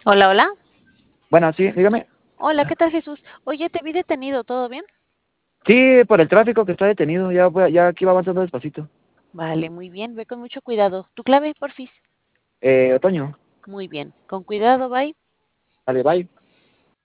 Hola, hola. Bueno, sí, dígame. Hola, ¿qué tal, Jesús? Oye, te vi detenido, ¿todo bien? Sí, por el tráfico que está detenido, ya aquí va avanzando despacito. Vale, muy bien, ve con mucho cuidado. ¿Tu clave, porfis? Otoño, Muy bien, con cuidado, bye. vale, bye.